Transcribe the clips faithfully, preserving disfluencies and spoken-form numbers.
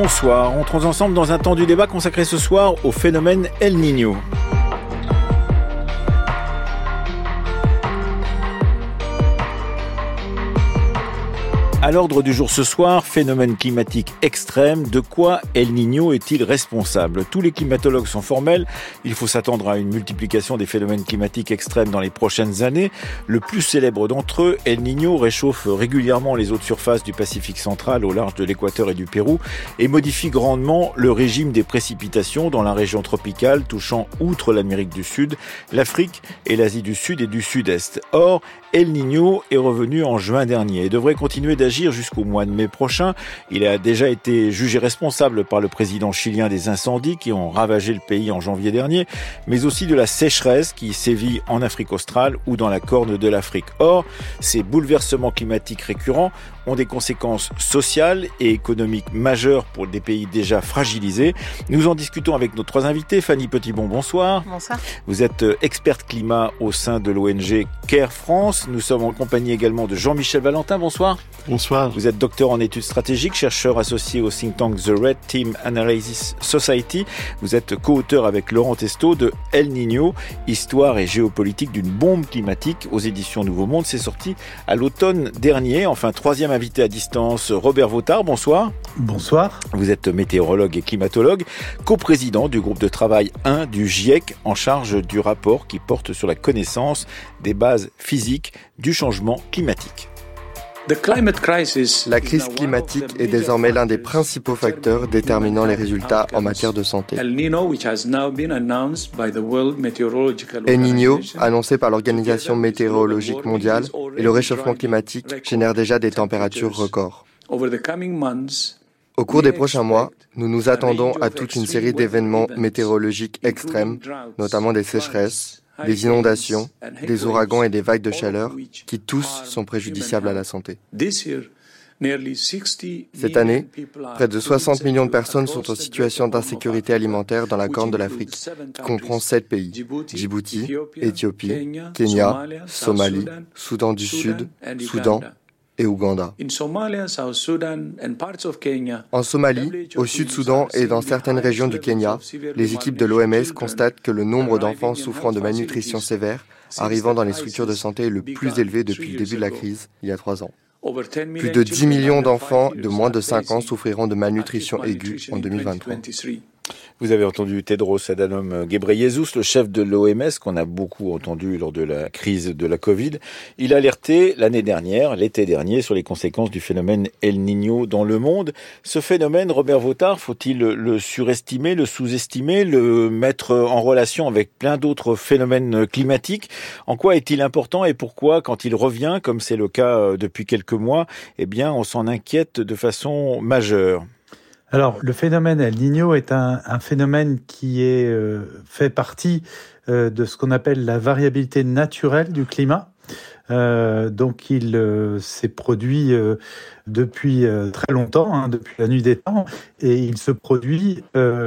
bonsoir. Entrons ensemble dans un temps du débat consacré ce soir au phénomène El Niño. À l'ordre du jour ce soir, phénomène climatique extrême, de quoi El Niño est-il responsable ? Tous les climatologues sont formels, il faut s'attendre à une multiplication des phénomènes climatiques extrêmes dans les prochaines années. Le plus célèbre d'entre eux, El Niño, réchauffe régulièrement les eaux de surface du Pacifique central au large de l'Équateur et du Pérou et modifie grandement le régime des précipitations dans la région tropicale touchant outre l'Amérique du Sud, l'Afrique et l'Asie du Sud et du Sud-Est. Or, El Niño est revenu en juin dernier et devrait continuer d'agir jusqu'au mois de mai prochain. Il a déjà été jugé responsable par le président chilien des incendies qui ont ravagé le pays en janvier dernier, mais aussi de la sécheresse qui sévit en Afrique australe ou dans la Corne de l'Afrique. Or, ces bouleversements climatiques récurrents ont des conséquences sociales et économiques majeures pour des pays déjà fragilisés. Nous en discutons avec nos trois invités. Fanny Petitbon, bonsoir. Bonsoir. Vous êtes experte climat au sein de l'O N G CARE France. Nous sommes en compagnie également de Jean-Michel Valentin, bonsoir. Bonsoir. Vous êtes docteur en études stratégiques, chercheur associé au think tank The Red Team Analysis Society. Vous êtes co-auteur avec Laurent Testo de El Niño, histoire et géopolitique d'une bombe climatique aux éditions Nouveau Monde. C'est sorti à l'automne dernier. Enfin, troisième invité à distance, Robert Vautard, bonsoir. Bonsoir. Vous êtes météorologue et climatologue, coprésident du groupe de travail un du GIEC en charge du rapport qui porte sur la connaissance des bases physiques du changement climatique. La crise climatique est désormais l'un des principaux facteurs déterminant les résultats en matière de santé. El Niño, annoncé par l'Organisation météorologique mondiale, et le réchauffement climatique génèrent déjà des températures records. Au cours des prochains mois, nous nous attendons à toute une série d'événements météorologiques extrêmes, notamment des sécheresses, des inondations, des ouragans et des vagues de chaleur qui tous sont préjudiciables à la santé. Cette année, près de soixante millions de personnes sont en situation d'insécurité alimentaire dans la Corne de l'Afrique, qui comprend sept pays, Djibouti, Éthiopie, Kenya, Somalie, Soudan du Sud, Soudan et Ouganda. En Somalie, au Sud-Soudan et dans certaines régions du Kenya, les équipes de l'O M S constatent que le nombre d'enfants souffrant de malnutrition sévère arrivant dans les structures de santé est le plus élevé depuis le début de la crise, il y a trois ans. Plus de dix millions d'enfants de moins de cinq ans souffriront de malnutrition aiguë en deux mille vingt-trois. Vous avez entendu Tedros Adhanom Ghebreyesus, le chef de l'O M S, qu'on a beaucoup entendu lors de la crise de la Covid. Il a alerté l'année dernière, l'été dernier, sur les conséquences du phénomène El Niño dans le monde. Ce phénomène, Robert Vautard, faut-il le surestimer, le sous-estimer, le mettre en relation avec plein d'autres phénomènes climatiques ? En quoi est-il important et pourquoi, quand il revient, comme c'est le cas depuis quelques mois, eh bien, on s'en inquiète de façon majeure ? Alors, le phénomène El Niño est un, un phénomène qui est euh, fait partie euh, de ce qu'on appelle la variabilité naturelle du climat. Euh, donc, il euh, s'est produit euh, depuis euh, très longtemps, hein, depuis la nuit des temps, et il se produit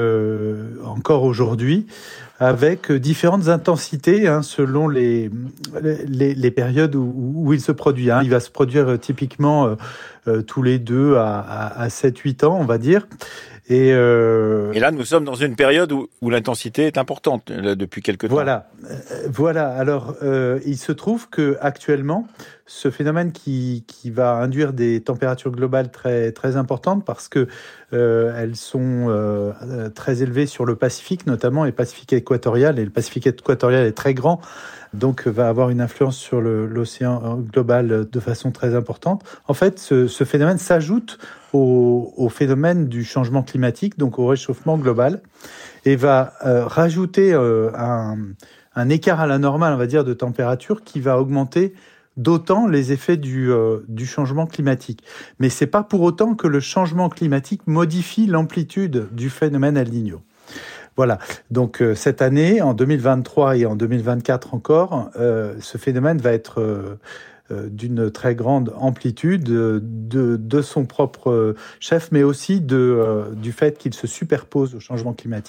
euh, encore aujourd'hui avec différentes intensités hein, selon les, les, les périodes où, où il se produit. Hein. Il va se produire euh, typiquement euh, euh, tous les deux à, à, à sept huit ans, on va dire. Et, euh... Et là, nous sommes dans une période où, où l'intensité est importante, là, depuis quelque temps. Voilà, euh, voilà. Alors, euh, il se trouve que actuellement, ce phénomène qui qui va induire des températures globales très très importantes parce que euh, elles sont euh, très élevées sur le Pacifique, notamment et Pacifique équatorial. Et le Pacifique équatorial est très grand, donc va avoir une influence sur le, l'océan global de façon très importante. En fait, ce, ce phénomène s'ajoute au, au phénomène du changement climatique, donc au réchauffement global, et va euh, rajouter euh, un, un écart à la normale, on va dire, de température qui va augmenter d'autant les effets du, euh, du changement climatique. Mais c'est pas pour autant que le changement climatique modifie l'amplitude du phénomène El Niño. Voilà. Donc euh, cette année, en deux mille vingt-trois et en deux mille vingt-quatre encore, euh, ce phénomène va être euh, euh, d'une très grande amplitude de, de son propre chef, mais aussi de, euh, du fait qu'il se superpose au changement climatique.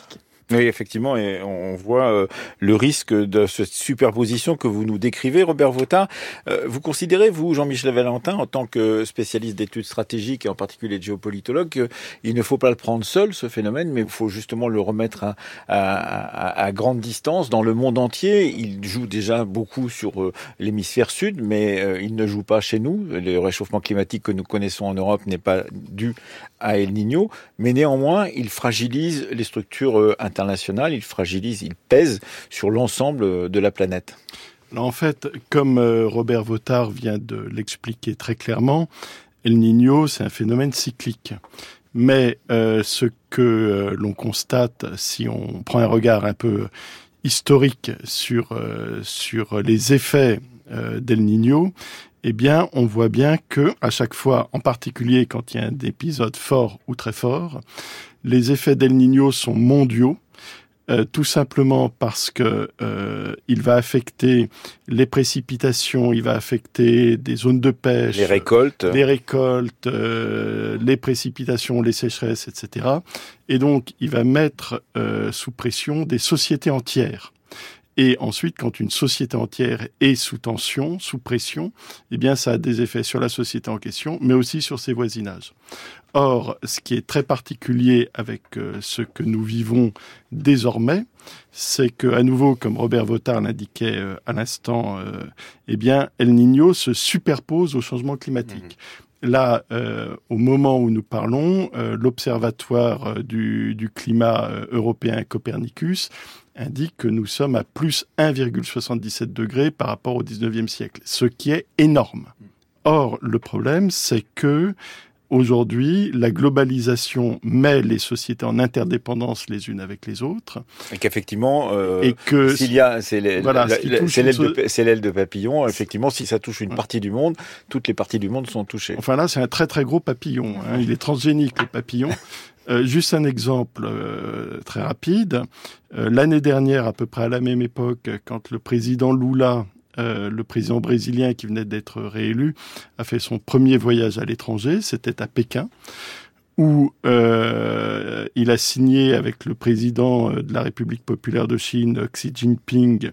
Oui, effectivement, et on voit euh, le risque de cette superposition que vous nous décrivez, Robert Vautard. Euh, vous considérez, vous, Jean-Michel Valentin, en tant que spécialiste d'études stratégiques et en particulier de géopolitologue, qu'il ne faut pas le prendre seul, ce phénomène, mais il faut justement le remettre à, à, à, à grande distance dans le monde entier. Il joue déjà beaucoup sur euh, l'hémisphère sud, mais euh, il ne joue pas chez nous. Le réchauffement climatique que nous connaissons en Europe n'est pas dû à El Niño, mais néanmoins, il fragilise les structures euh, internationales. international, il fragilise, il pèse sur l'ensemble de la planète. Alors en fait, comme Robert Vautard vient de l'expliquer très clairement, El Niño, c'est un phénomène cyclique. Mais euh, ce que euh, l'on constate, si on prend un regard un peu historique sur, euh, sur les effets euh, d'El Niño, eh bien, on voit bien que à chaque fois, en particulier quand il y a un épisode fort ou très fort, les effets d'El Niño sont mondiaux. Euh, tout simplement parce que euh, il va affecter les précipitations, il va affecter des zones de pêche, les récoltes, les récoltes, euh, les précipitations, les sécheresses, et cetera. Et donc, il va mettre euh, sous pression des sociétés entières. Et ensuite, quand une société entière est sous tension, sous pression, eh bien, ça a des effets sur la société en question, mais aussi sur ses voisinages. Or, ce qui est très particulier avec euh, ce que nous vivons désormais, c'est que, à nouveau, comme Robert Vautard l'indiquait euh, à l'instant, euh, eh bien, El Niño se superpose au changement climatique. Mmh. Là, euh, au moment où nous parlons, euh, l'Observatoire euh, du, du climat euh, européen Copernicus indique que nous sommes à plus un virgule soixante-dix-sept degrés par rapport au dix-neuvième siècle, ce qui est énorme. Or, le problème, c'est que aujourd'hui, la globalisation met les sociétés en interdépendance les unes avec les autres. Et qu'effectivement, euh, et que s'il y a, c'est, les, voilà, la, la, c'est, l'aile so... de, c'est l'aile de papillon, effectivement, si ça touche une ouais. partie du monde, toutes les parties du monde sont touchées. Enfin là, c'est un très très gros papillon. Hein. Il est transgénique, le papillon. Euh, juste un exemple euh, très rapide. Euh, l'année dernière, à peu près à la même époque, quand le président Lula, euh, le président brésilien qui venait d'être réélu, a fait son premier voyage à l'étranger, c'était à Pékin, où euh, il a signé avec le président de la République populaire de Chine, Xi Jinping,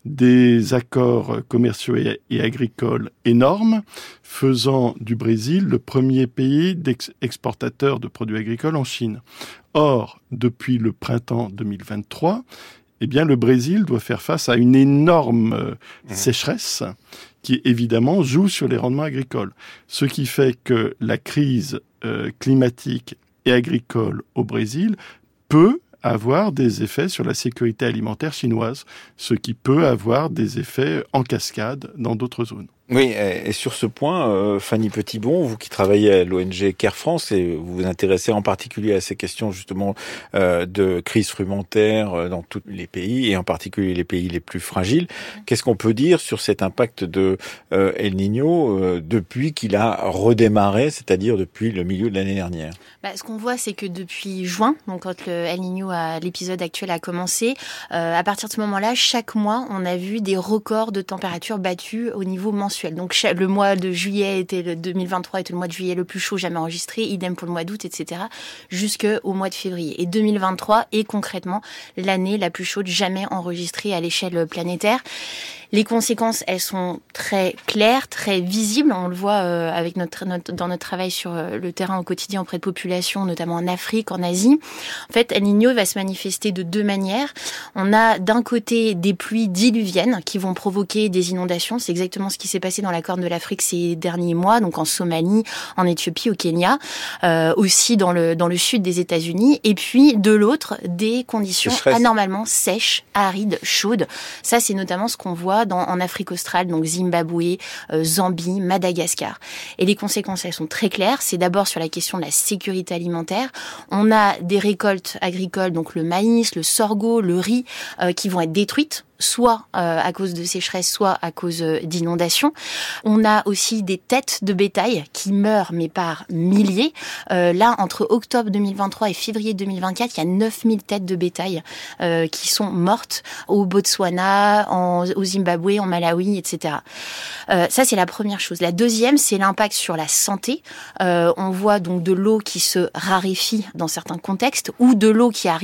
des accords commerciaux et, et agricoles énormes, faisant du Brésil le premier pays exportateur de produits agricoles en Chine. Or, depuis le printemps deux mille vingt-trois, eh bien, le Brésil doit faire face à une énorme euh, mmh. sécheresse qui, évidemment, joue sur les rendements agricoles. Ce qui fait que la crise euh, climatique et agricole au Brésil peut avoir des effets sur la sécurité alimentaire chinoise, ce qui peut avoir des effets en cascade dans d'autres zones. Oui, et sur ce point, euh, Fanny Petitbon, vous qui travaillez à l'O N G Care France et vous vous intéressez en particulier à ces questions justement euh, de crise frumentaire dans tous les pays et en particulier les pays les plus fragiles, qu'est-ce qu'on peut dire sur cet impact de euh, El Niño euh, depuis qu'il a redémarré, c'est-à-dire depuis le milieu de l'année dernière? Bah, ce qu'on voit, c'est que depuis juin, donc quand le El Niño, a, l'épisode actuel a commencé, euh, à partir de ce moment-là, chaque mois, on a vu des records de température battus au niveau mensuel. Donc le mois de juillet était le deux mille vingt-trois était le mois de juillet le plus chaud jamais enregistré, idem pour le mois d'août, et cetera, jusqu'au mois de février. Et deux mille vingt-trois est concrètement l'année la plus chaude jamais enregistrée à l'échelle planétaire. Les conséquences, elles sont très claires, très visibles. On le voit euh, avec notre, notre dans notre travail sur euh, le terrain au quotidien auprès de populations, notamment en Afrique, en Asie. En fait, El Niño va se manifester de deux manières. On a d'un côté des pluies diluviennes qui vont provoquer des inondations. C'est exactement ce qui s'est passé dans la Corne de l'Afrique ces derniers mois, donc en Somalie, en Éthiopie, au Kenya, euh, aussi dans le dans le sud des États-Unis. Et puis de l'autre, des conditions anormalement sèches, arides, chaudes. Ça, c'est notamment ce qu'on voit Dans, en Afrique australe, donc Zimbabwe, euh, Zambie, Madagascar. Et les conséquences, elles sont très claires. C'est d'abord sur la question de la sécurité alimentaire. On a des récoltes agricoles, donc le maïs, le sorgho, le riz, euh, qui vont être détruites, soit euh, à cause de sécheresse, soit à cause euh, d'inondations. On a aussi des têtes de bétail qui meurent, mais par milliers. Euh, là, entre octobre deux mille vingt-trois et février deux mille vingt-quatre, il y a neuf mille têtes de bétail euh, qui sont mortes au Botswana, en, au Zimbabwe, en Malawi, et cetera. Euh, ça, c'est la première chose. La deuxième, c'est l'impact sur la santé. Euh, on voit donc de l'eau qui se raréfie dans certains contextes, ou de l'eau qui arrive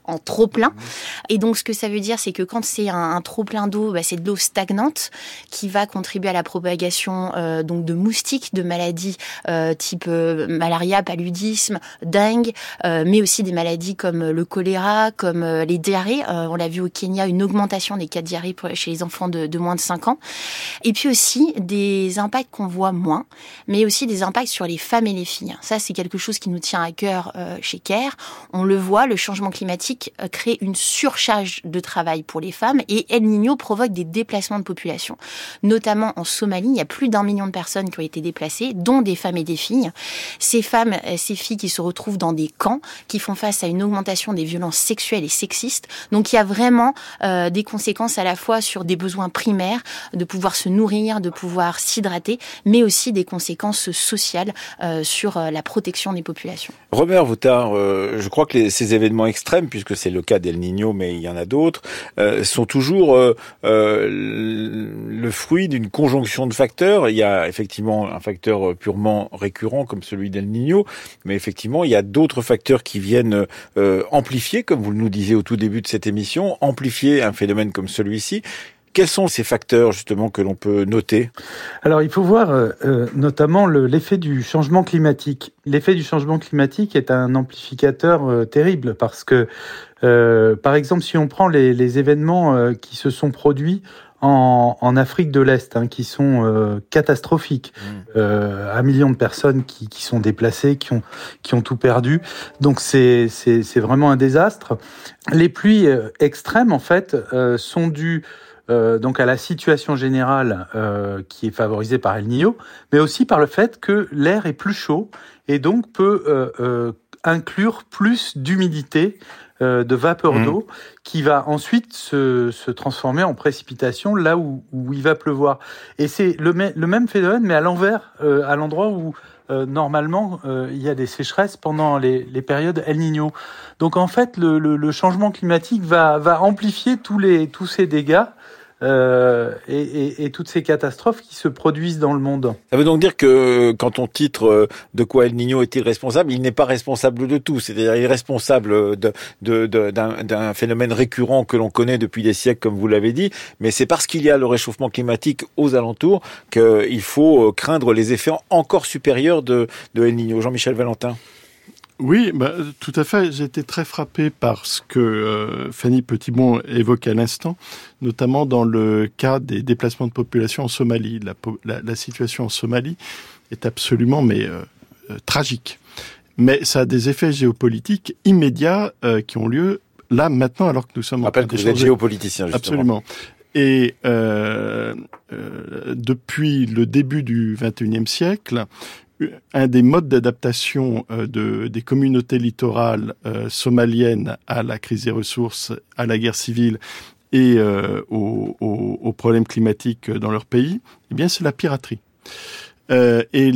en trop-plein. Et donc, ce que ça veut dire, c'est que quand c'est un, un trop-plein d'eau, bah, c'est de l'eau stagnante qui va contribuer à la propagation euh, donc de moustiques, de maladies euh, type euh, malaria, paludisme, dengue, euh, mais aussi des maladies comme le choléra, comme euh, les diarrhées. Euh, on l'a vu au Kenya, une augmentation des cas de diarrhée pour, chez les enfants de, de moins de cinq ans. Et puis aussi des impacts qu'on voit moins, mais aussi des impacts sur les femmes et les filles. Ça, c'est quelque chose qui nous tient à cœur euh, chez CARE. On le voit, le changement climatique euh, crée une surcharge de travail pour les femmes et El Niño provoque des déplacements de population. Notamment en Somalie, il y a plus d'un million de personnes qui ont été déplacées, dont des femmes et des filles. Ces femmes, ces filles qui se retrouvent dans des camps, qui font face à une augmentation des violences sexuelles et sexistes. Donc il y a vraiment euh, des conséquences à la fois sur des besoins primaires, de pouvoir se nourrir, de pouvoir s'hydrater, mais aussi des conséquences sociales euh, sur euh, la protection des populations. Robert Woutard, euh, je crois que les, ces événements extrêmes, puisque c'est le cas d'El Niño, mais il y en a d'autres, euh, sont toujours euh, euh, le fruit d'une conjonction de facteurs. Il y a effectivement un facteur purement récurrent comme celui d'El Niño, mais effectivement il y a d'autres facteurs qui viennent euh, amplifier, comme vous nous disiez au tout début de cette émission, amplifier un phénomène comme celui-ci. Quels sont ces facteurs justement que l'on peut noter ? Alors il faut voir euh, notamment le, l'effet du changement climatique. L'effet du changement climatique est un amplificateur euh, terrible parce que, euh, par exemple, si on prend les, les événements euh, qui se sont produits en, en Afrique de l'Est, hein, qui sont euh, catastrophiques, mmh. euh, un million de personnes qui, qui sont déplacées, qui ont, qui ont tout perdu. Donc c'est, c'est, c'est vraiment un désastre. Les pluies euh, extrêmes, en fait, euh, sont dues Euh, donc à la situation générale euh, qui est favorisée par El Niño, mais aussi par le fait que l'air est plus chaud et donc peut euh, euh, inclure plus d'humidité, euh, de vapeur mmh. d'eau, qui va ensuite se, se transformer en précipitation là où, où il va pleuvoir. Et c'est le, le même phénomène, mais à l'envers, euh, à l'endroit où Euh, normalement, euh, il y a des sécheresses pendant les, les périodes El Niño. Donc en fait, le, le, le changement climatique va, va amplifier tous, les, tous ces dégâts euh, et, et, et toutes ces catastrophes qui se produisent dans le monde. Ça veut donc dire que quand on titre de quoi El Niño est-il responsable, il n'est pas responsable de tout. C'est-à-dire il est responsable de, de, de, d'un, d'un phénomène récurrent que l'on connaît depuis des siècles, comme vous l'avez dit, mais c'est parce qu'il y a le réchauffement climatique aux alentours qu'il faut craindre les effets encore supérieurs de, de El Niño. Jean-Michel Valentin. Oui, bah, tout à fait. J'ai été très frappé par ce que euh, Fanny Petitbon évoquait à l'instant, notamment dans le cas des déplacements de population en Somalie. La, la, la situation en Somalie est absolument mais euh, euh, tragique. Mais ça a des effets géopolitiques immédiats euh, qui ont lieu là, maintenant, alors que nous sommes en train d'échanger. Je rappelle que vous êtes géopoliticien, justement. Absolument. Et euh, euh, depuis le début du vingt et unième siècle, un des modes d'adaptation euh, de, des communautés littorales euh, somaliennes à la crise des ressources, à la guerre civile et euh, aux, aux, aux problèmes climatiques dans leur pays, eh bien, c'est la piraterie. Euh, et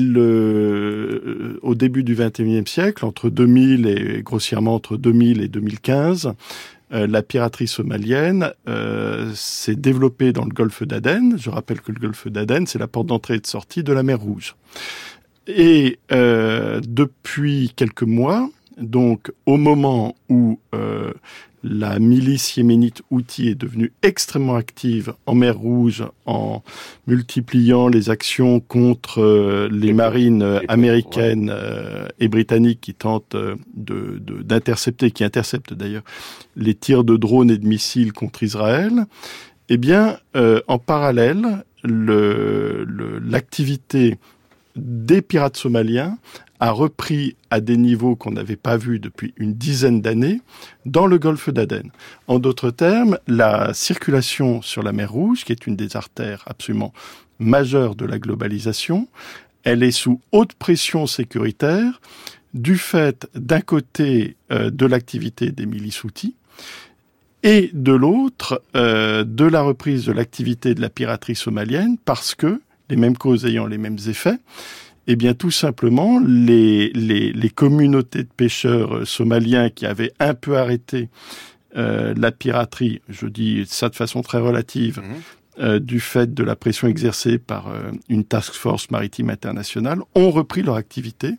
le, au début du vingt et unième siècle, entre deux mille et grossièrement entre deux mille et deux mille quinze, euh, la piraterie somalienne euh, s'est développée dans le golfe d'Aden. Je rappelle que le golfe d'Aden, c'est la porte d'entrée et de sortie de la mer Rouge. Et euh, depuis quelques mois, donc au moment où euh, la milice yéménite Houthi est devenue extrêmement active en mer Rouge en multipliant les actions contre euh, les, les marines les américaines euh, et britanniques qui tentent euh, de, de, d'intercepter, qui interceptent d'ailleurs les tirs de drones et de missiles contre Israël, eh bien, euh, en parallèle, le, le, l'activité des pirates somaliens a repris à des niveaux qu'on n'avait pas vus depuis une dizaine d'années dans le golfe d'Aden. En d'autres termes, la circulation sur la mer Rouge, qui est une des artères absolument majeures de la globalisation, elle est sous haute pression sécuritaire du fait, d'un côté, euh, de l'activité des milices Houthis, et de l'autre, euh, de la reprise de l'activité de la piraterie somalienne, parce que les mêmes causes ayant les mêmes effets, eh bien tout simplement les, les, les communautés de pêcheurs somaliens qui avaient un peu arrêté euh, la piraterie, je dis ça de façon très relative, mmh. euh, du fait de la pression exercée par euh, une task force maritime internationale, ont repris leur activité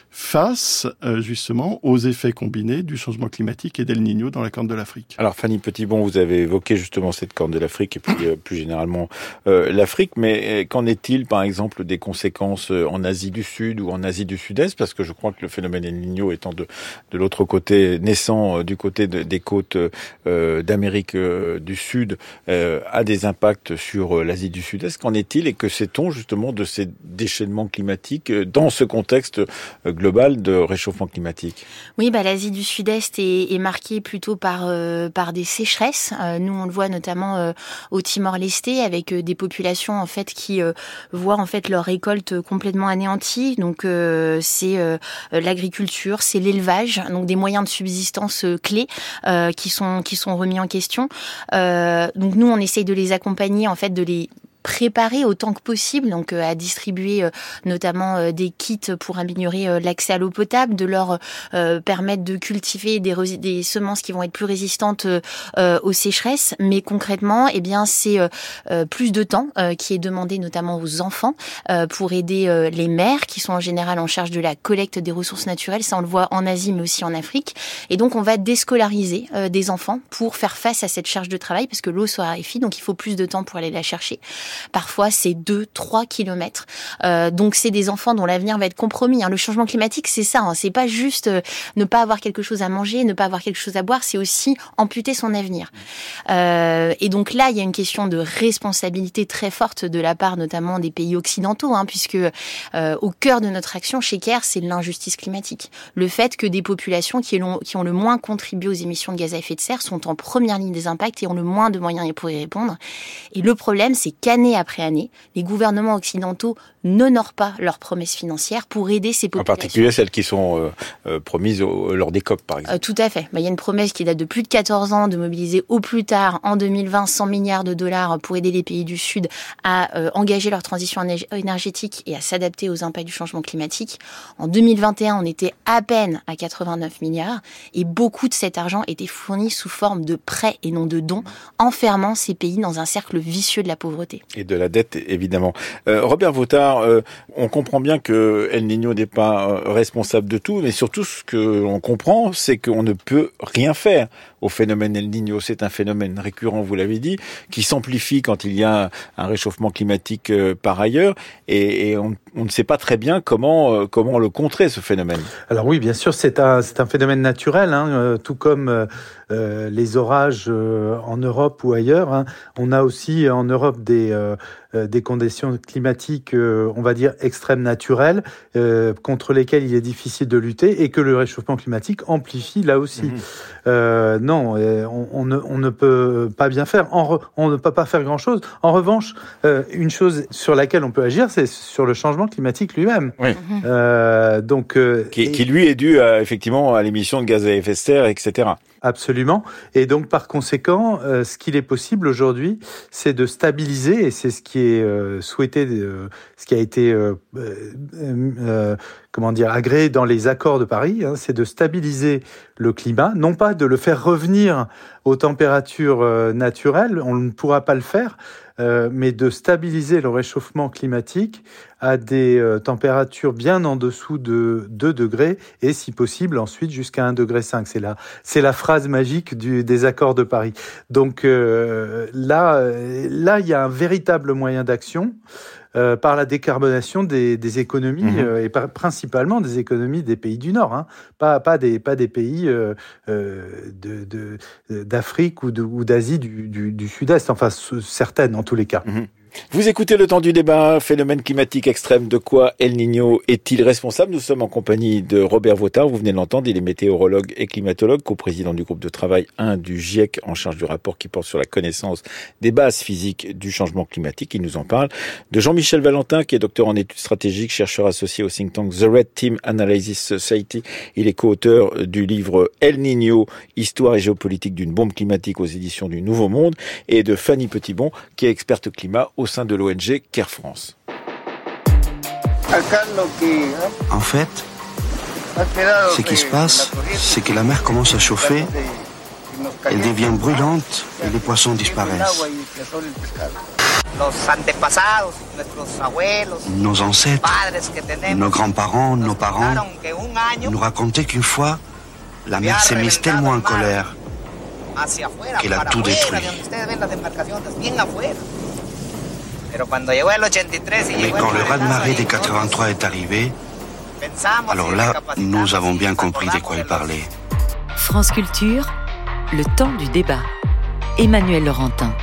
face euh, justement aux effets combinés du changement climatique et d'El Niño dans la Corne de l'Afrique. Alors Fanny Petitbon, vous avez évoqué justement cette Corne de l'Afrique et puis euh, plus généralement euh, l'Afrique, mais euh, qu'en est-il par exemple des conséquences euh, en Asie du Sud ou en Asie du Sud-Est, parce que je crois que le phénomène El Niño étant de, de l'autre côté, naissant euh, du côté de, des côtes euh, d'Amérique euh, du Sud, euh, a des impacts sur euh, l'Asie du Sud-Est. Qu'en est-il et que sait-on justement de ces déchaînements climatiques euh, dans ce contexte euh, global de réchauffement climatique? Oui, bah, l'Asie du Sud-Est est, est marquée plutôt par, euh, par des sécheresses. Euh, nous, on le voit notamment euh, au Timor-Leste, avec euh, des populations en fait qui euh, voient en fait leur récolte complètement anéantie. Donc, euh, c'est euh, l'agriculture, c'est l'élevage, donc des moyens de subsistance euh, clés euh, qui sont qui sont remis en question. Euh, donc, nous, on essaye de les accompagner, en fait, de les préparer autant que possible, donc euh, à distribuer euh, notamment euh, des kits pour améliorer euh, l'accès à l'eau potable, de leur euh, permettre de cultiver des, resi- des semences qui vont être plus résistantes euh, aux sécheresses. Mais concrètement, eh bien, c'est euh, euh, plus de temps euh, qui est demandé notamment aux enfants euh, pour aider euh, les mères qui sont en général en charge de la collecte des ressources naturelles. Ça, on le voit en Asie, mais aussi en Afrique. Et donc, on va déscolariser euh, des enfants pour faire face à cette charge de travail parce que l'eau se raréfie, donc il faut plus de temps pour aller la chercher. Parfois, c'est deux, trois kilomètres. Euh, donc, c'est des enfants dont l'avenir va être compromis. Hein. Le changement climatique, c'est ça. Hein. C'est pas juste euh, ne pas avoir quelque chose à manger, ne pas avoir quelque chose à boire. C'est aussi amputer son avenir. Euh, et donc là, il y a une question de responsabilité très forte de la part, notamment des pays occidentaux, hein, puisque euh, au cœur de notre action chez CARE, c'est l'injustice climatique. Le fait que des populations qui ont, qui ont le moins contribué aux émissions de gaz à effet de serre sont en première ligne des impacts et ont le moins de moyens pour y répondre. Et le problème, c'est qu'année après année, les gouvernements occidentaux n'honorent pas leurs promesses financières pour aider ces populations. En particulier celles qui sont euh, euh, promises au, lors des COP, par exemple. Euh, tout à fait. Bah, il y a une promesse qui date de plus de quatorze ans de mobiliser au plus tard, en deux mille vingt, cent milliards de dollars pour aider les pays du Sud à euh, engager leur transition énergétique et à s'adapter aux impacts du changement climatique. En deux mille vingt et un, on était à peine à quatre-vingt-neuf milliards et beaucoup de cet argent était fourni sous forme de prêts et non de dons, enfermant ces pays dans un cercle vicieux de la pauvreté. Et de la dette, évidemment. Euh, Robert Vautard, euh, on comprend bien que El Niño n'est pas euh, responsable de tout, mais surtout ce que l'on comprend, c'est qu'on ne peut rien faire au phénomène El Niño. C'est un phénomène récurrent, vous l'avez dit, qui s'amplifie quand il y a un réchauffement climatique euh, par ailleurs, et, et on, on ne sait pas très bien comment euh, comment le contrer, ce phénomène. Alors oui, bien sûr, c'est un c'est un phénomène naturel, hein, euh, tout comme euh, euh, les orages euh, en Europe ou ailleurs. Hein. On a aussi en Europe des euh, des conditions climatiques, euh, on va dire, extrêmes naturelles, euh, contre lesquelles il est difficile de lutter et que le réchauffement climatique amplifie là aussi. Mmh. Euh, non, on, on, ne, on ne peut pas bien faire. En re, on ne peut pas faire grand-chose. En revanche, euh, une chose sur laquelle on peut agir, c'est sur le changement climatique lui-même. Oui. Euh, donc, euh, qui, et... qui lui est dû à, effectivement à l'émission de gaz à effet de serre, et cetera. Absolument. Et donc, par conséquent, euh, ce qu'il est possible aujourd'hui, c'est de stabiliser, et c'est ce qui est euh, souhaité, euh, ce qui a été, euh, euh, euh, comment dire, agréé dans les accords de Paris, hein, c'est de stabiliser le climat, non pas de le faire revenir aux températures euh, naturelles, on ne pourra pas le faire, euh, mais de stabiliser le réchauffement climatique à des euh, températures bien en dessous de deux degrés et, si possible, ensuite jusqu'à un degré cinq. C'est la, c'est la phrase magique du, des accords de Paris. Donc euh, là, là, il y a un véritable moyen d'action. Euh, par la décarbonation des, des économies mmh. euh, et par, principalement des économies des pays du Nord, hein, pas, pas, des, pas des pays euh, euh, de, de, d'Afrique ou, de, ou d'Asie du, du, du Sud-Est, enfin certaines en tous les cas. Mmh. Vous écoutez Le Temps du débat, phénomène climatique extrême, de quoi El Niño est-il responsable? Nous sommes en compagnie de Robert Vautard, vous venez de l'entendre, il est météorologue et climatologue, co-président du groupe de travail un du GIEC, en charge du rapport qui porte sur la connaissance des bases physiques du changement climatique. Il nous en parle. De Jean-Michel Valentin, qui est docteur en études stratégiques, chercheur associé au think tank The Red Team Analysis Society. Il est co-auteur du livre El Niño, histoire et géopolitique d'une bombe climatique aux éditions du Nouveau Monde, et de Fanny Petitbon, qui est experte climat au sein de l'O N G CARE France. En fait, ce qui se passe, c'est que la mer commence à chauffer, elle devient brûlante et les poissons disparaissent. Nos ancêtres, nos grands-parents, nos parents nous racontaient qu'une fois, la mer s'est mise tellement en colère qu'elle a tout détruit. Mais quand le raz-de-marée des quatre-vingt-trois est arrivé, alors là, nous avons bien compris de quoi il parlait. France Culture, le temps du débat. Emmanuel Laurentin.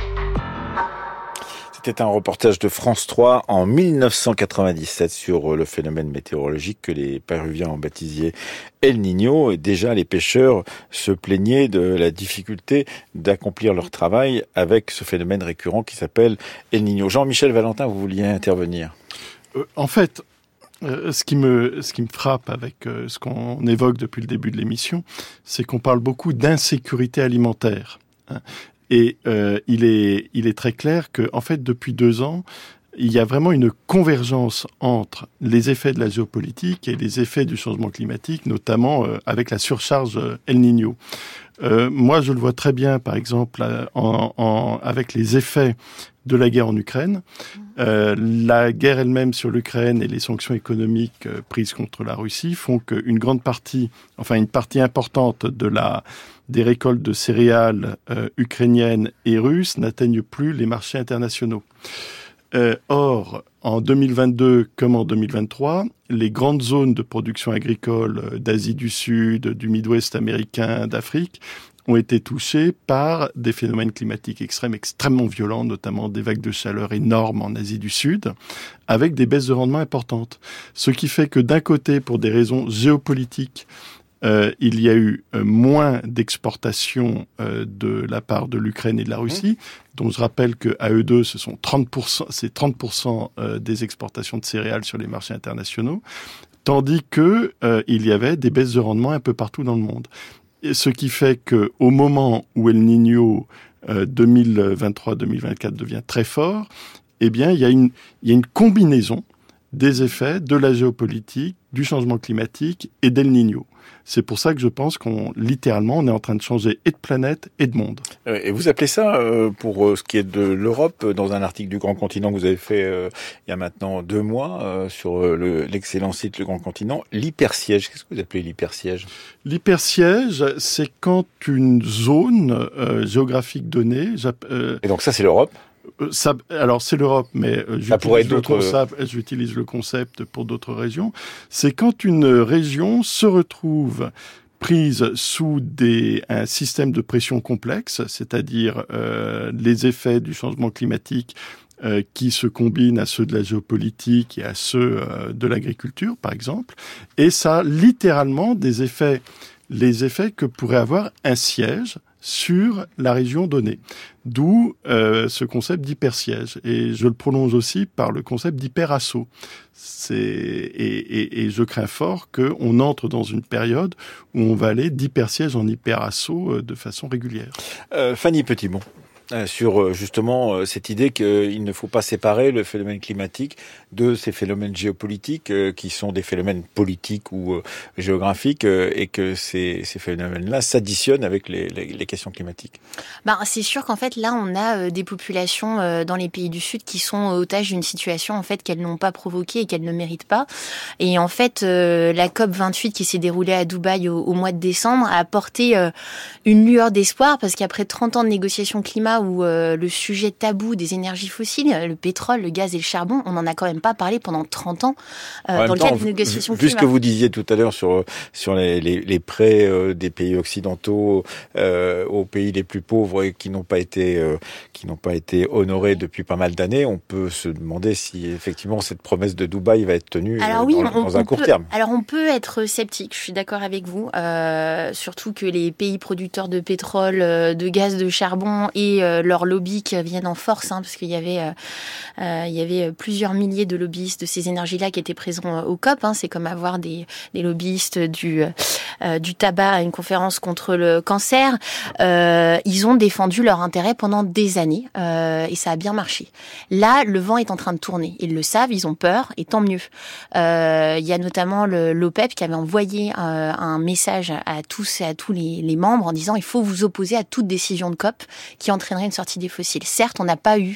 C'était un reportage de France trois en mille neuf cent quatre-vingt-dix-sept sur le phénomène météorologique que les Péruviens ont baptisé El Niño. Et déjà, les pêcheurs se plaignaient de la difficulté d'accomplir leur travail avec ce phénomène récurrent qui s'appelle El Niño. Jean-Michel Valentin, vous vouliez intervenir ? euh, En fait, euh, ce qui me ce qui me frappe avec euh, ce qu'on évoque depuis le début de l'émission, c'est qu'on parle beaucoup d'insécurité alimentaire. Hein. Et euh, il est il est très clair que en fait depuis deux ans il y a vraiment une convergence entre les effets de la géopolitique et les effets du changement climatique, notamment euh, avec la surcharge El Niño. Euh, moi, je le vois très bien, par exemple, en, en, avec les effets de la guerre en Ukraine. Euh, la guerre elle-même sur l'Ukraine et les sanctions économiques euh, prises contre la Russie font qu'une grande partie, enfin une partie importante de la des récoltes de céréales euh, ukrainiennes et russes n'atteignent plus les marchés internationaux. Euh, or, en deux mille vingt-deux comme en deux mille vingt-trois, les grandes zones de production agricole d'Asie du Sud, du Midwest américain, d'Afrique, ont été touchées par des phénomènes climatiques extrêmes, extrêmement violents, notamment des vagues de chaleur énormes en Asie du Sud, avec des baisses de rendement importantes. Ce qui fait que d'un côté, pour des raisons géopolitiques, Euh, il y a eu euh, moins d'exportations euh, de la part de l'Ukraine et de la Russie, mmh. dont je rappelle qu'à eux deux, ce sont trente pour cent, c'est trente pour cent euh, des exportations de céréales sur les marchés internationaux, tandis que euh, il y avait des baisses de rendement un peu partout dans le monde. Et ce qui fait que au moment où El Niño euh, deux mille vingt-trois deux mille vingt-quatre devient très fort, eh bien il y a une il y a une combinaison des effets de la géopolitique, du changement climatique et d'El Niño. C'est pour ça que je pense qu'on, littéralement, on est en train de changer et de planète et de monde. Et vous appelez ça, euh, pour euh, ce qui est de l'Europe, dans un article du Grand Continent que vous avez fait euh, il y a maintenant deux mois, euh, sur le, l'excellent site Le Grand Continent, l'hypersiège. Qu'est-ce que vous appelez l'hypersiège ? L'hypersiège, c'est quand une zone euh, géographique donnée... Euh, et donc ça, c'est l'Europe ? Ça, alors c'est l'Europe, mais euh, j'utilise, le concept, j'utilise le concept pour d'autres régions. C'est quand une région se retrouve prise sous des, un système de pression complexe, c'est-à-dire euh, les effets du changement climatique euh, qui se combinent à ceux de la géopolitique et à ceux euh, de l'agriculture, par exemple. Et ça a littéralement des effets, les effets que pourrait avoir un siège sur la région donnée. D'où euh, ce concept d'hypersiège. Et je le prolonge aussi par le concept d'hyperassaut. C'est, et, et, et je crains fort qu'on entre dans une période où on va aller d'hypersiège en hyperassaut euh, de façon régulière. Euh, Fanny Petitbon, euh, sur justement euh, cette idée qu'il ne faut pas séparer le phénomène climatique de ces phénomènes géopolitiques euh, qui sont des phénomènes politiques ou euh, géographiques euh, et que ces, ces phénomènes-là s'additionnent avec les, les, les questions climatiques. Ben, c'est sûr qu'en fait, là, on a euh, des populations euh, dans les pays du Sud qui sont otages d'une situation en fait qu'elles n'ont pas provoquée et qu'elles ne méritent pas. Et en fait, euh, la COP vingt-huit qui s'est déroulée à Dubaï au, au mois de décembre a apporté euh, une lueur d'espoir parce qu'après trente ans de négociations climat où euh, le sujet tabou des énergies fossiles, le pétrole, le gaz et le charbon, on n'en a quand même pas parlé pendant trente ans euh, dans le cadre des négociations climat. Vu ce que vous disiez tout à l'heure sur sur les, les, les prêts euh, des pays occidentaux euh, aux pays les plus pauvres et qui n'ont pas été euh, qui n'ont pas été honorés depuis pas mal d'années, on peut se demander si effectivement cette promesse de Dubaï va être tenue alors, euh, oui, dans, on, dans un on court peut, terme. Alors on peut être sceptique, je suis d'accord avec vous, euh, surtout que les pays producteurs de pétrole, de gaz, de charbon et euh, leurs lobbies qui viennent en force, hein, parce qu'il y avait euh, euh, il y avait plusieurs milliers de lobbyistes de ces énergies-là qui étaient présents au COP. Hein, c'est comme avoir des, des lobbyistes du euh, du tabac à une conférence contre le cancer. Euh, ils ont défendu leurs intérêts pendant des années euh, et ça a bien marché. Là, le vent est en train de tourner. Ils le savent, ils ont peur et tant mieux. Euh, il y a notamment le, l'OPEP qui avait envoyé euh, un message à tous et à tous les, les membres en disant il faut vous opposer à toute décision de COP qui entraînerait une sortie des fossiles. Certes, on n'a pas eu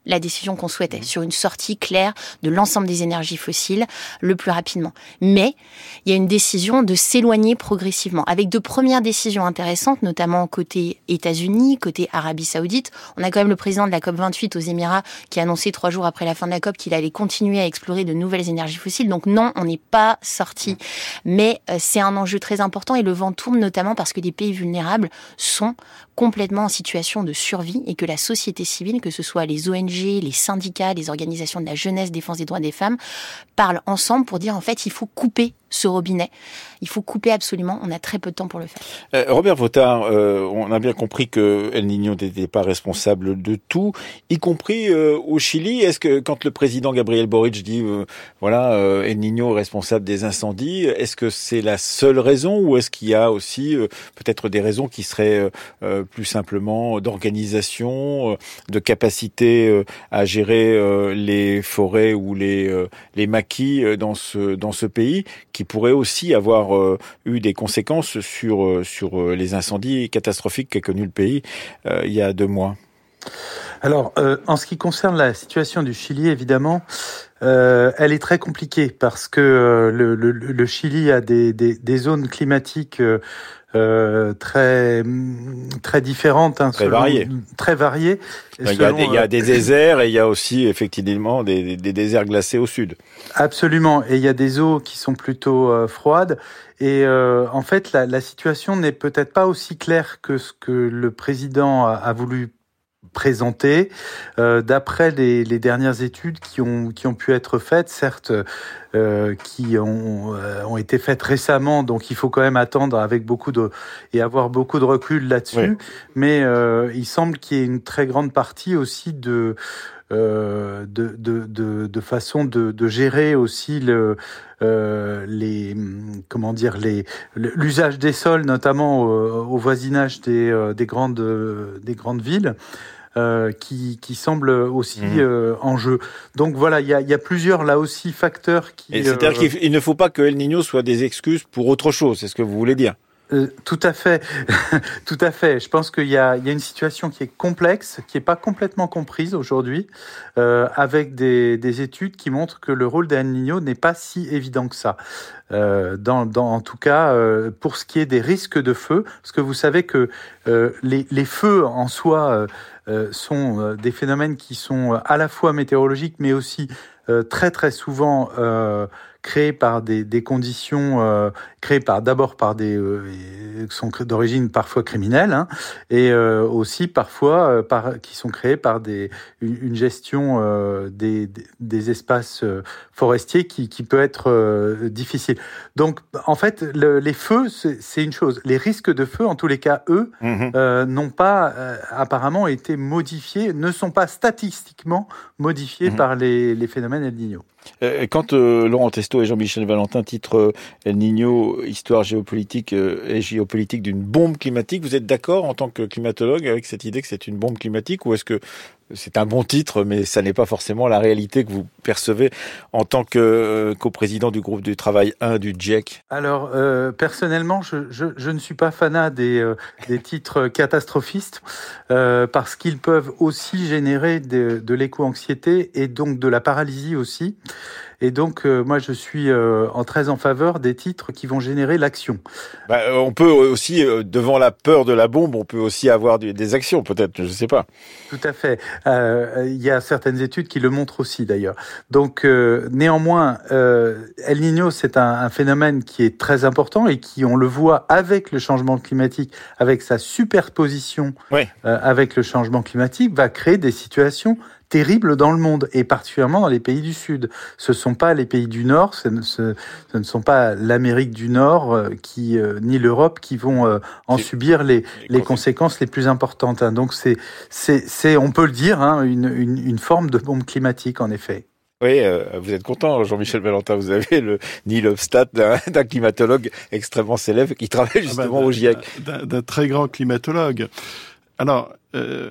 la décision qu'on souhaitait, sur une sortie claire de l'ensemble des énergies fossiles le plus rapidement. Mais il y a une décision de s'éloigner progressivement, avec de premières décisions intéressantes, notamment côté États-Unis, côté Arabie Saoudite. On a quand même le président de la COP vingt-huit aux Émirats qui a annoncé trois jours après la fin de la COP qu'il allait continuer à explorer de nouvelles énergies fossiles. Donc non, on n'est pas sorti. Mais euh, c'est un enjeu très important et le vent tourne notamment parce que les pays vulnérables sont complètement en situation de survie et que la société civile, que ce soit les O N G, les syndicats, les organisations de la jeunesse, défense des droits des femmes, parlent ensemble pour dire en fait il faut couper ce robinet. Il faut couper absolument, on a très peu de temps pour le faire. Euh, Robert Votard, euh, on a bien compris que El Niño n'était pas responsable de tout, y compris euh, au Chili. Est-ce que quand le président Gabriel Boric dit euh, voilà, euh, El Niño est responsable des incendies, est-ce que c'est la seule raison ou est-ce qu'il y a aussi euh, peut-être des raisons qui seraient euh, plus simplement d'organisation, euh, de capacité euh, à gérer euh, les forêts ou les euh, les maquis euh, dans ce dans ce pays, qui pourraient aussi avoir euh, eu des conséquences sur euh, sur euh, les incendies catastrophiques qu'a connu le pays euh, il y a deux mois. Alors, euh, en ce qui concerne la situation du Chili, évidemment, euh, elle est très compliquée parce que euh, le, le, le Chili a des, des, des zones climatiques euh, Euh, très très différentes, hein, très selon, variées. Très variées. Il y, a des, il y a des déserts et il y a aussi effectivement des, des déserts glacés au sud. Absolument, et il y a des eaux qui sont plutôt euh, froides. Et euh, en fait, la, la situation n'est peut-être pas aussi claire que ce que le président a, a voulu présenter. Euh, d'après les, les dernières études qui ont qui ont pu être faites, certes, euh, qui ont euh, ont été faites récemment, donc il faut quand même attendre avec beaucoup de et avoir beaucoup de recul là-dessus. Oui. Mais euh, il semble qu'il y ait une très grande partie aussi de euh, de, de de de façon de de gérer aussi le euh, les comment dire les l'usage des sols, notamment au, au voisinage des des grandes des grandes villes. Euh, qui, qui semble aussi mmh. euh, en jeu. Donc voilà, il y a, y a plusieurs, là aussi, facteurs qui... Et c'est-à-dire euh, qu'il ne faut pas que El Niño soit des excuses pour autre chose, c'est ce que vous voulez dire? Euh, tout à fait, tout à fait. Je pense qu'il y a, il y a une situation qui est complexe, qui est pas complètement comprise aujourd'hui, euh, avec des, des études qui montrent que le rôle d'El Niño n'est pas si évident que ça. Euh, dans, dans, en tout cas, euh, pour ce qui est des risques de feu, parce que vous savez que euh, les, les feux en soi euh, euh, sont euh, des phénomènes qui sont à la fois météorologiques, mais aussi euh, très très souvent euh, créés par des, des conditions euh, créées par d'abord par des euh, qui sont d'origine parfois criminelle, hein, et euh, aussi parfois euh, par qui sont créés par des une, une gestion euh, des, des des espaces euh, forestiers qui qui peut être euh, difficile. Donc en fait le, les feux c'est, c'est une chose, les risques de feu en tous les cas eux mmh. euh, n'ont pas euh, apparemment été modifiés, ne sont pas statistiquement modifiés mmh. par les les phénomènes El Niño. Quand euh, Laurent Testo et Jean-Michel Valentin titrent El Niño, histoire géopolitique euh, et géopolitique d'une bombe climatique, vous êtes d'accord en tant que climatologue avec cette idée que c'est une bombe climatique, ou est-ce que c'est un bon titre, mais ça n'est pas forcément la réalité que vous percevez en tant que euh, co-président du groupe du travail un du GIEC? Alors, euh, personnellement, je, je, je ne suis pas fanat des, euh, des titres catastrophistes, euh, parce qu'ils peuvent aussi générer de, de l'éco-anxiété et donc de la paralysie aussi. Et donc, euh, moi, je suis euh, en très en faveur des titres qui vont générer l'action. Bah, on peut aussi, euh, devant la peur de la bombe, on peut aussi avoir des, des actions, peut-être, je ne sais pas. Tout à fait. Euh, il y a certaines études qui le montrent aussi, d'ailleurs. Donc, euh, néanmoins, euh, El Niño, c'est un, un phénomène qui est très important et qui, on le voit avec le changement climatique, avec sa superposition oui. euh, avec le changement climatique, va créer des situations terribles dans le monde, et particulièrement dans les pays du Sud. Ce ne sont pas les pays du Nord, ce ne, ce, ce ne sont pas l'Amérique du Nord euh, qui, euh, ni l'Europe qui vont euh, en c'est, subir les, les conséquences les plus importantes. Hein. Donc c'est, c'est, c'est, on peut le dire, hein, une, une, une forme de bombe climatique, en effet. Oui, euh, vous êtes content, Jean-Michel Valentin. Vous avez le Neil Hofstadt, d'un, d'un climatologue extrêmement célèbre qui travaille justement ah bah, au GIEC. D'un, d'un, d'un très grand climatologue. Alors... Euh...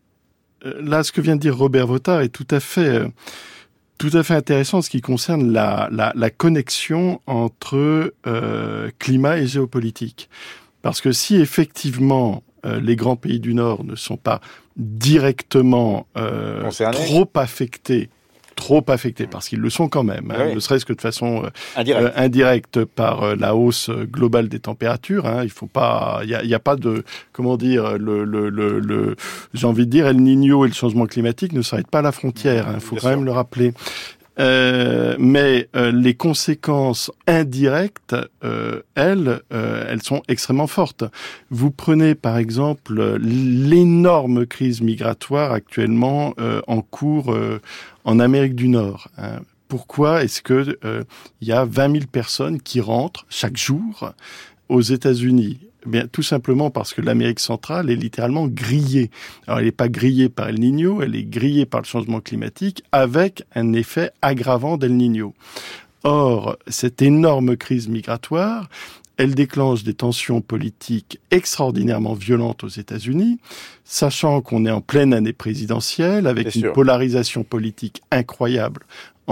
Là, ce que vient de dire Robert Votard est tout à fait, euh, tout à fait intéressant en ce qui concerne la, la, la connexion entre euh, climat et géopolitique. Parce que si effectivement euh, les grands pays du Nord ne sont pas directement euh, trop affectés trop affectés, parce qu'ils le sont quand même, hein, oui. ne serait-ce que de façon euh, Indirect. euh, indirecte par euh, la hausse globale des températures. Hein, il faut pas, il y a, y a pas de, comment dire, le, le, le, le j'ai envie de dire, El Niño et le changement climatique ne s'arrêtent pas à la frontière. Il hein, faut Bien quand sûr. même le rappeler. Euh, mais euh, les conséquences indirectes, euh, elles, euh, elles sont extrêmement fortes. Vous prenez par exemple l'énorme crise migratoire actuellement euh, en cours euh, en Amérique du Nord. Hein. Pourquoi est-ce que euh, il y a vingt mille personnes qui rentrent chaque jour aux États-Unis? Eh bien, tout simplement parce que l'Amérique centrale est littéralement grillée. Alors, elle n'est pas grillée par El Niño, elle est grillée par le changement climatique avec un effet aggravant d'El Niño. Or, cette énorme crise migratoire, elle déclenche des tensions politiques extraordinairement violentes aux États-Unis, sachant qu'on est en pleine année présidentielle, avec une polarisation politique incroyable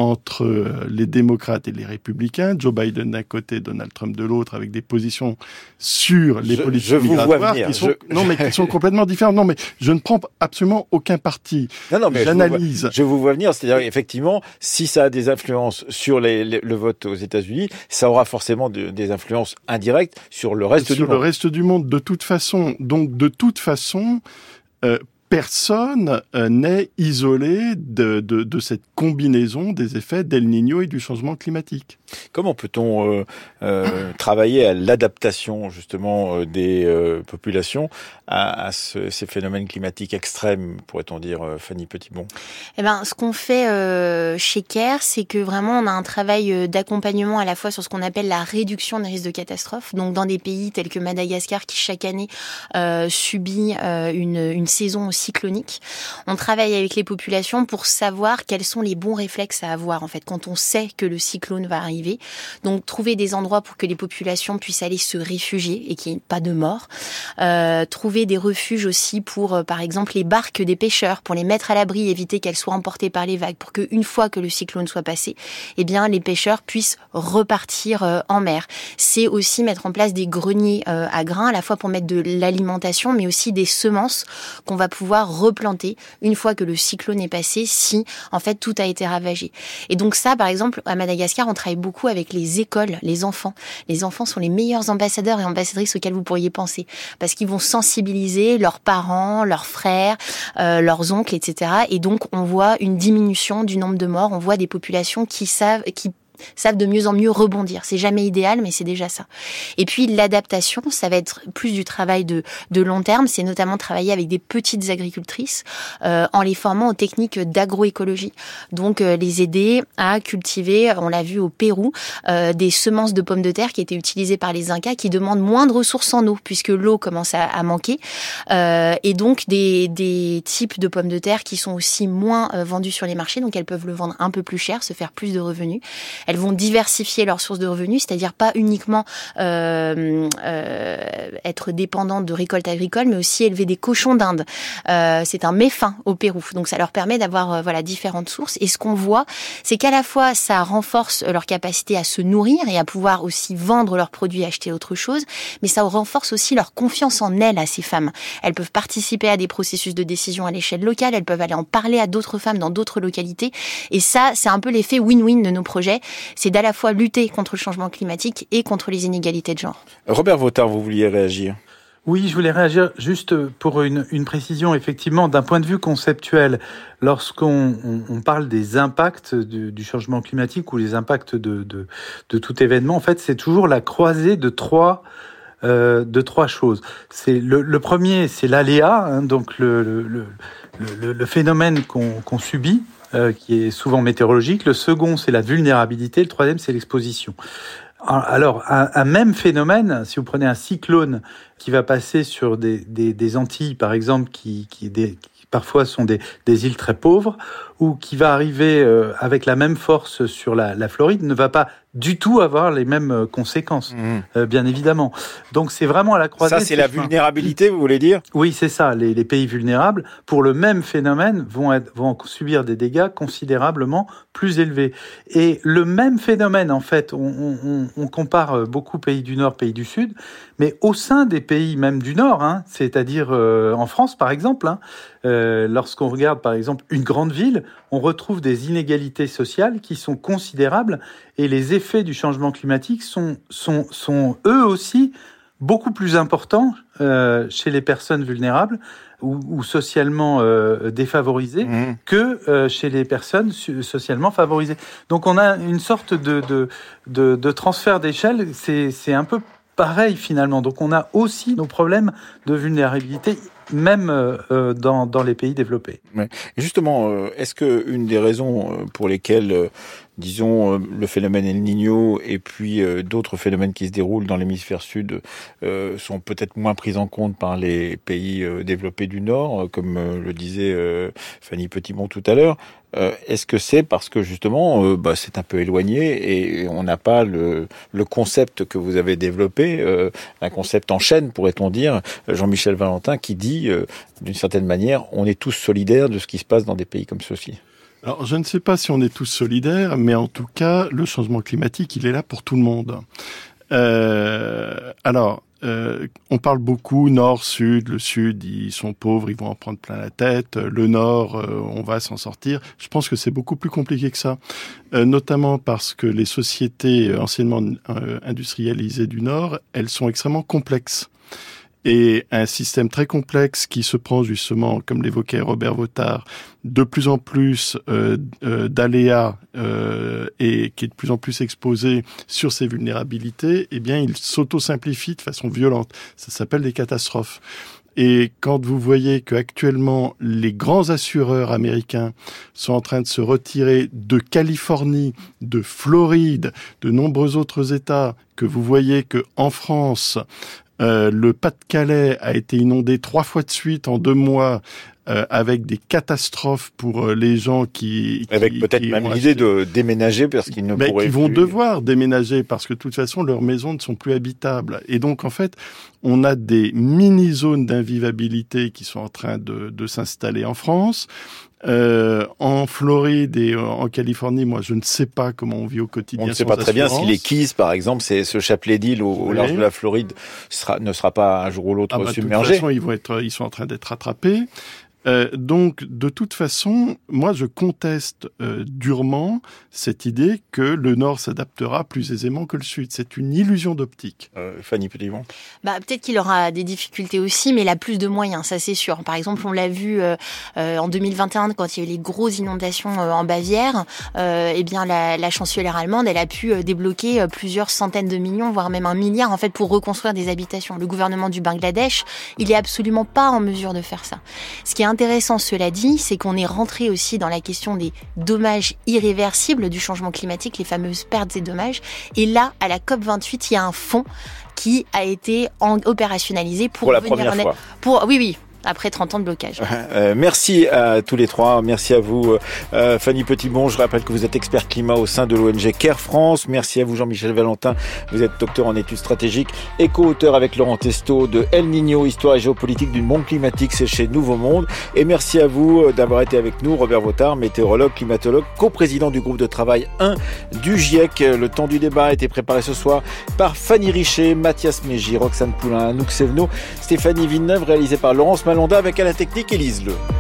entre les démocrates et les républicains, Joe Biden d'un côté, Donald Trump de l'autre, avec des positions sur les je, politiques je vous migratoires vois venir. qui sont, je... non mais qui sont complètement différentes. Non mais je ne prends absolument aucun parti. Non non mais j'analyse. Je vous vois, je vous vois venir, c'est-à-dire effectivement, si ça a des influences sur les, les, le vote aux États-Unis, ça aura forcément de, des influences indirectes sur le reste sur du monde. Sur le reste du monde, de toute façon. Donc de toute façon. Euh, Personne euh, n'est isolé de, de, de cette combinaison des effets d'El Niño et du changement climatique. Comment peut-on euh, euh, travailler à l'adaptation justement euh, des euh, populations à, à ce, ces phénomènes climatiques extrêmes, pourrait-on dire, euh, Fanny Petitbon? Eh ben, ce qu'on fait euh, chez CARE, c'est que vraiment on a un travail d'accompagnement à la fois sur ce qu'on appelle la réduction des risques de catastrophes. Donc dans des pays tels que Madagascar, qui chaque année euh, subit euh, une, une saison cyclonique, on travaille avec les populations pour savoir quels sont les bons réflexes à avoir en fait quand on sait que le cyclone va arriver. Donc trouver des endroits pour que les populations puissent aller se réfugier et qu'il n'y ait pas de mort. Euh, trouver des refuges aussi pour, euh, par exemple, les barques des pêcheurs, pour les mettre à l'abri, éviter qu'elles soient emportées par les vagues, pour qu'une fois que le cyclone soit passé, eh bien les pêcheurs puissent repartir euh, en mer. C'est aussi mettre en place des greniers euh, à grains, à la fois pour mettre de l'alimentation, mais aussi des semences qu'on va pouvoir replanter une fois que le cyclone est passé, si en fait tout a été ravagé. Et donc ça, par exemple, à Madagascar, on travaille beaucoup beaucoup avec les écoles, les enfants. Les enfants sont les meilleurs ambassadeurs et ambassadrices auxquels vous pourriez penser, parce qu'ils vont sensibiliser leurs parents, leurs frères, euh, leurs oncles, et cetera. Et donc, on voit une diminution du nombre de morts. On voit des populations qui savent, qui savent de mieux en mieux rebondir. C'est jamais idéal, mais c'est déjà ça. Et puis l'adaptation, ça va être plus du travail de, de long terme. C'est notamment travailler avec des petites agricultrices euh, en les formant aux techniques d'agroécologie. Donc euh, les aider à cultiver, on l'a vu au Pérou, euh, des semences de pommes de terre qui étaient utilisées par les Incas, qui demandent moins de ressources en eau, puisque l'eau commence à, à manquer. Euh, et donc des, des types de pommes de terre qui sont aussi moins euh, vendues sur les marchés, donc elles peuvent le vendre un peu plus cher, se faire plus de revenus. Elles vont diversifier leurs sources de revenus, c'est-à-dire pas uniquement euh, euh, être dépendantes de récoltes agricoles, mais aussi élever des cochons d'Inde. Euh, c'est un méfin au Pérou, donc ça leur permet d'avoir euh, voilà différentes sources. Et ce qu'on voit, c'est qu'à la fois ça renforce leur capacité à se nourrir et à pouvoir aussi vendre leurs produits, acheter autre chose, mais ça renforce aussi leur confiance en elles, à ces femmes. Elles peuvent participer à des processus de décision à l'échelle locale, elles peuvent aller en parler à d'autres femmes dans d'autres localités. Et ça, c'est un peu l'effet win-win de nos projets. C'est d'à la fois lutter contre le changement climatique et contre les inégalités de genre. Robert Vautard, vous vouliez réagir ? Oui, je voulais réagir juste pour une, une précision, effectivement, d'un point de vue conceptuel. Lorsqu'on on, on parle des impacts du, du changement climatique ou les impacts de, de, de tout événement, en fait, c'est toujours la croisée de trois Euh, de trois choses. C'est le, le premier, c'est l'aléa, hein, donc le, le, le, le phénomène qu'on, qu'on subit, euh, qui est souvent météorologique. Le second, c'est la vulnérabilité. Le troisième, c'est l'exposition. Alors, un, un même phénomène, si vous prenez un cyclone qui va passer sur des, des, des Antilles, par exemple, qui, qui, des, qui parfois sont des, des îles très pauvres, ou qui va arriver euh, avec la même force sur la, la Floride, ne va pas du tout avoir les mêmes conséquences, mmh. euh, bien évidemment. Donc c'est vraiment à la croisée. Ça, c'est la chemins. vulnérabilité, vous voulez dire ? Oui, c'est ça. Les, les pays vulnérables, pour le même phénomène, vont, être, vont subir des dégâts considérablement plus élevés. Et le même phénomène, en fait, on, on, on compare beaucoup pays du Nord, pays du Sud, mais au sein des pays même du Nord, hein, c'est-à-dire euh, en France, par exemple, hein, euh, lorsqu'on regarde, par exemple, une grande ville, on retrouve des inégalités sociales qui sont considérables et les effets du changement climatique sont, sont, sont eux aussi beaucoup plus importants euh, chez les personnes vulnérables ou, ou socialement euh, défavorisées mmh. que euh, chez les personnes su- socialement favorisées. Donc on a une sorte de, de, de, de transfert d'échelle, c'est, c'est un peu pareil finalement. Donc on a aussi nos problèmes de vulnérabilité même euh, dans, dans les pays développés. Ouais. Et justement, euh, est-ce que une des raisons pour lesquelles, euh, disons, euh, le phénomène El Niño et puis euh, d'autres phénomènes qui se déroulent dans l'hémisphère sud euh, sont peut-être moins pris en compte par les pays euh, développés du Nord, euh, comme euh, le disait euh, Fanny Petitbon tout à l'heure, euh, est-ce que c'est parce que justement, euh, bah, c'est un peu éloigné et on n'a pas le, le concept que vous avez développé, euh, un concept en chaîne, pourrait-on dire, Jean-Michel Valentin, qui dit, euh, d'une certaine manière, on est tous solidaires de ce qui se passe dans des pays comme ceux-ci. Alors, je ne sais pas si on est tous solidaires, mais en tout cas, le changement climatique, il est là pour tout le monde. Euh, alors, euh, on parle beaucoup nord-sud. Le sud, ils sont pauvres, ils vont en prendre plein la tête. Le nord, euh, on va s'en sortir. Je pense que c'est beaucoup plus compliqué que ça, euh, notamment parce que les sociétés anciennement euh, industrialisées du nord, elles sont extrêmement complexes. Et un système très complexe qui se prend justement, comme l'évoquait Robert Votard, de plus en plus euh, euh, d'aléas euh, et qui est de plus en plus exposé sur ses vulnérabilités, eh bien, il s'auto-simplifie de façon violente. Ça s'appelle des catastrophes. Et quand vous voyez qu'actuellement, les grands assureurs américains sont en train de se retirer de Californie, de Floride, de nombreux autres États, que vous voyez qu'en France, Euh, le Pas-de-Calais a été inondé trois fois de suite en deux mois, euh, avec des catastrophes pour euh, les gens qui... qui avec peut-être qui même l'idée acheté... de déménager parce qu'ils ne Mais pourraient qui vont plus... devoir déménager parce que de toute façon, leurs maisons ne sont plus habitables. Et donc, en fait, on a des mini-zones d'invivabilité qui sont en train de, de s'installer en France. Euh, en Floride et en Californie, moi, je ne sais pas comment on vit au quotidien. On ne sait pas très bien si les Keys, par exemple, c'est ce chapelet d'îles au, au oui. large de la Floride, sera, ne sera pas un jour ou l'autre ah bah, submergé. De toute façon, ils vont être, ils sont en train d'être rattrapés. Euh, donc, de toute façon, moi, je conteste euh, durement cette idée que le Nord s'adaptera plus aisément que le Sud. C'est une illusion d'optique. Euh, Fanny Petitbon. Bah, peut-être qu'il aura des difficultés aussi, mais il a plus de moyens, ça c'est sûr. Par exemple, on l'a vu euh, euh, en deux mille vingt et un, quand il y a eu les grosses inondations euh, en Bavière, euh, eh bien, la, la chancelière allemande, elle a pu euh, débloquer euh, plusieurs centaines de millions, voire même un milliard, en fait, pour reconstruire des habitations. Le gouvernement du Bangladesh, il est absolument pas en mesure de faire ça. Ce qui est intéressant, cela dit, c'est qu'on est rentré aussi dans la question des dommages irréversibles du changement climatique, les fameuses pertes et dommages. Et là, à la COP vingt-huit, il y a un fonds qui a été en, opérationnalisé pour, pour la venir première en aide. fois. Pour, oui, oui. Après trente ans de blocage. Euh, merci à tous les trois. Merci à vous, euh, Fanny Petitbon. Je rappelle que vous êtes expert climat au sein de l'O N G Care France. Merci à vous, Jean-Michel Valentin. Vous êtes docteur en études stratégiques et co-auteur avec Laurent Testo de El Niño, histoire et géopolitique d'une bombe climatique. C'est chez Nouveau Monde. Et merci à vous d'avoir été avec nous, Robert Votard, météorologue, climatologue, coprésident du groupe de travail un du GIEC. Le temps du débat a été préparé ce soir par Fanny Richet, Mathias Mégy, Roxane Poulain, Anouk Sevno, Stéphanie Villeneuve, réalisé par Laurence Malonda avec à la technique Élise Le.